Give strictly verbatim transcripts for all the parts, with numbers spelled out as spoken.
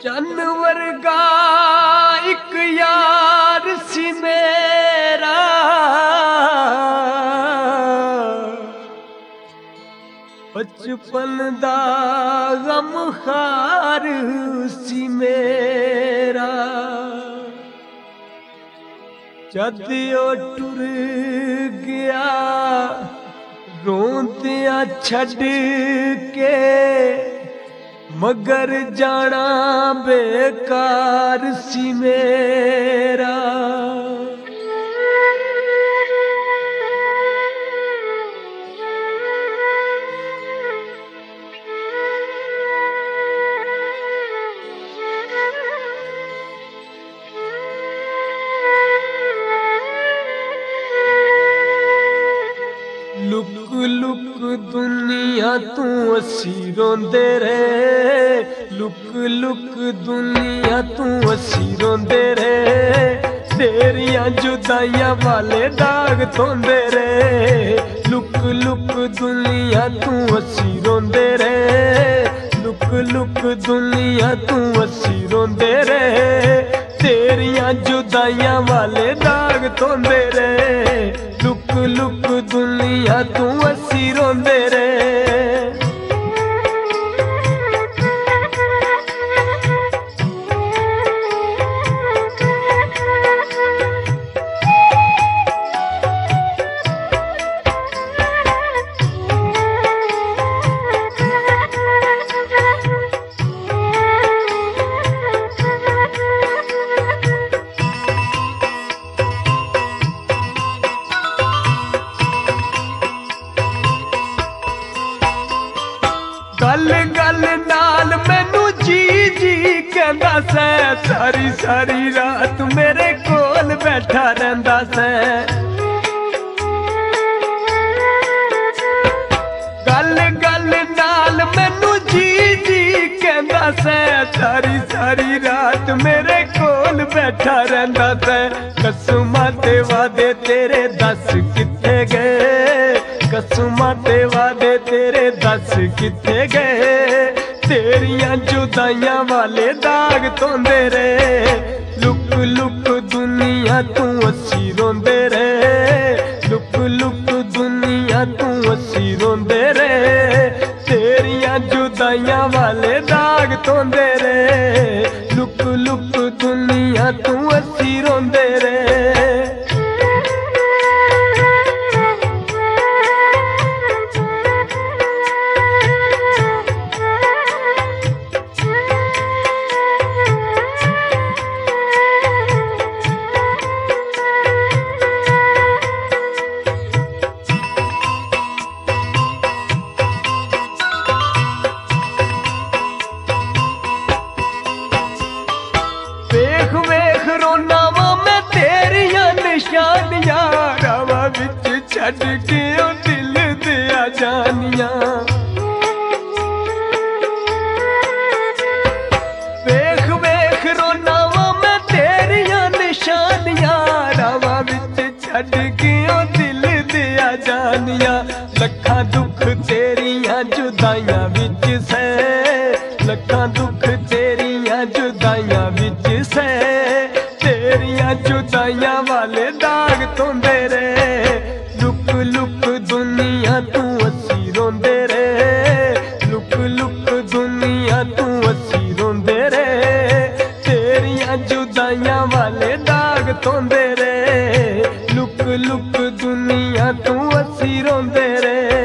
चन्न वर्गा एक यार सी मेरा, बचपन दा गमखार सी मेरा। जद ओ टुर गया रोंदिया छड़ के, मगर जाना बेकार सी मेरा। लुक लुक दुनिया तू असी रोंदे रहे, लुक लुक दुनिया तू असी रोंदे रहे, तेरियां जुदाइयां वाले दाग धोंदे रहे। लुक लुक दुनिया तू असी रोंदे रहे, लुक लुक दुनिया तू असी रोंदे रहे, तेरियां जुदाइयां वाले दाग धोंदे रहे। लुक लुक दुनिया तू असी रोंदे रहे। गल गल नाल मैनू जी जी कहंदा सै, सारी सारी रात मेरे कोल बैठा रहिंदा सै। गल गल नाल मैनू जी जी कहंदा सै, सारी सारी रात मेरे कोल बैठा रहिंदा सै। कसमां ते वादे तेरे दस कित्थे गए, कसमां ते वादे तेरे दस कित्थे गए, तेरियां जुदाइयां वाले दाग धोंदे रहे। लुक लुक दुनिया तू असी रोंदे रहे, लुक लुक दुनिया तू असी रोंदे रहे, तेरियां जुदाइयां वाले दाग धोंदे रहे। लुक लुक दुनिया तू असी रोंदे रहे। वेख वेख रोना वा मैं तेरियां निशानियां, रावा विच छड़ के ओ दिल दिया जानियां। वेख वेख रोना वा मैं तेरियां निशानियां, रावा विच छड़ के ओ दिल दिया जानियां। लखां दुख तेरियां जुदाइयां विच सै, लखां दुख तेरियां जुदाइयां विच सै, तेरियां जुदाइयां वाले दाग धोंदे रहे। लुक लुक दुनिया तू असी रोंदे रहे, लुक लुक दुनिया तू असी रोंदे रहे, तेरियां जुदाइयां वाले दाग धोंदे रहे। लुक लुक दुनिया तू असी रोंदे रहे।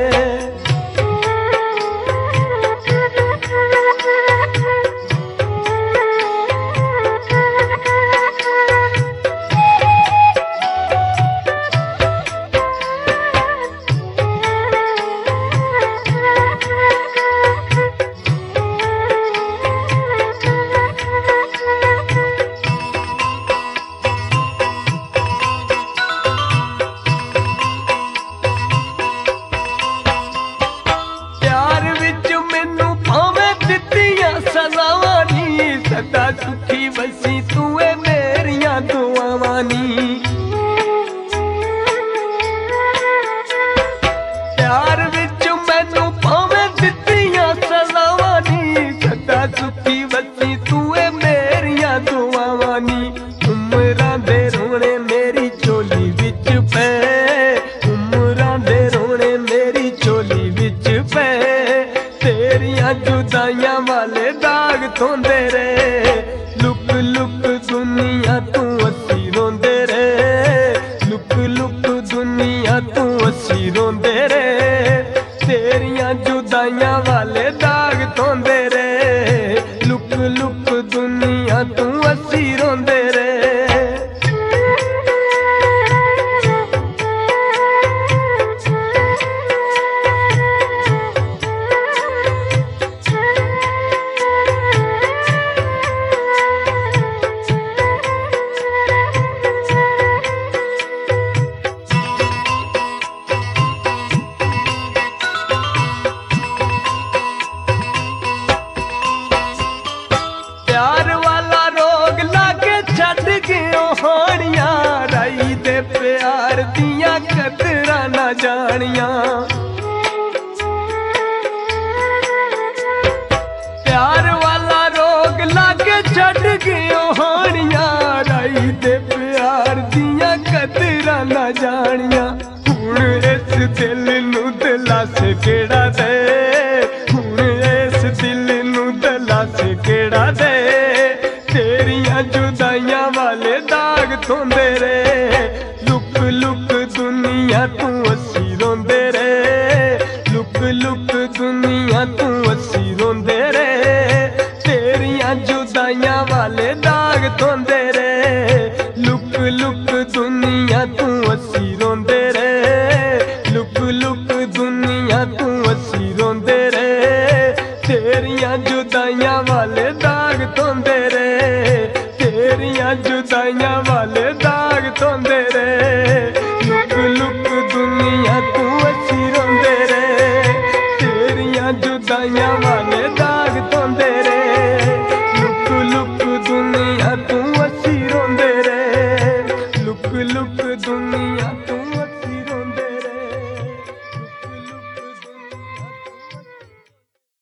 रोंदे रे, तेरियां जुदाइयां वाले दाग धोंदे रे, लुक लुक दुनिया तू असी रोंदे रे। प्यार वाला रोग लागे छड़ गयो हानियां, राई दे प्यार दियां कदरां ना जानियां। प्यार वाला रोग लागे छड़ गयो हानियां, राई दे प्यार दियां कदरां ना जानियां। हुण इस दिल नू दिलास केड़ा दे, हुण इस दिल नू दिलास केड़ा दे, तेरियां जुदाइयां वाले दाग धोंदे रे, लुक लुक दुनिया तू असी रोंदे रे, लुक लुक